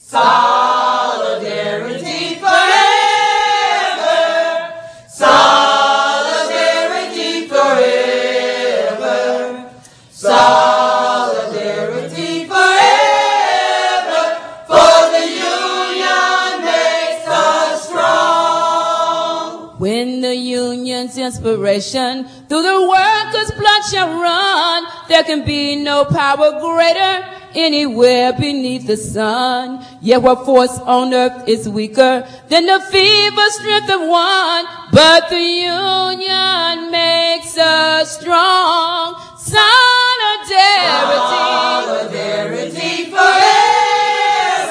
Solidarity forever. Solidarity forever. Solidarity forever. For the union makes us strong. When the union's inspiration through the workers' blood shall run, there can be no power greater anywhere beneath the sun. Yet what force on earth is weaker than the feeble strength of one? But the union makes us strong. Solidarity. Solidarity forever.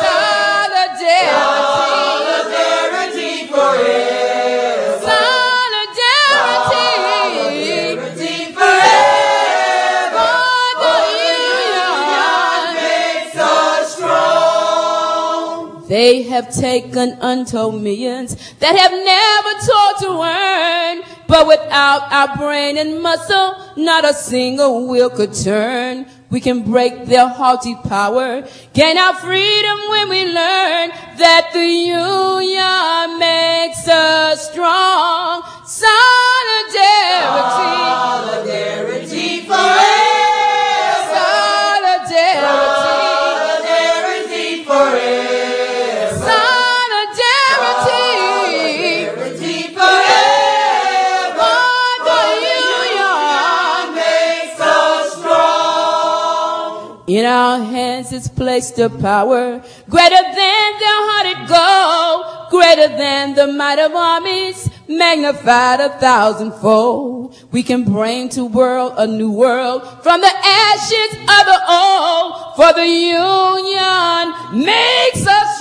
Solidarity. Solidarity forever. Solidarity. Solidarity forever. For the union. Makes us strong. They have taken untold millions that have never toiled to earn. But without our brain and muscle, not a single wheel could turn. We can break their haughty power, gain our freedom when we learn that the union makes us strong. Solidarity. Solidarity forever. Solidarity. Solidarity forever. Solidarity. Solidarity forever. For the union. Makes us strong. In our hands is placed the power greater than the hearted gold, greater than the might of armies, magnified 1,000-fold. We can bring to world a new world from the ashes of the old, for the union makes us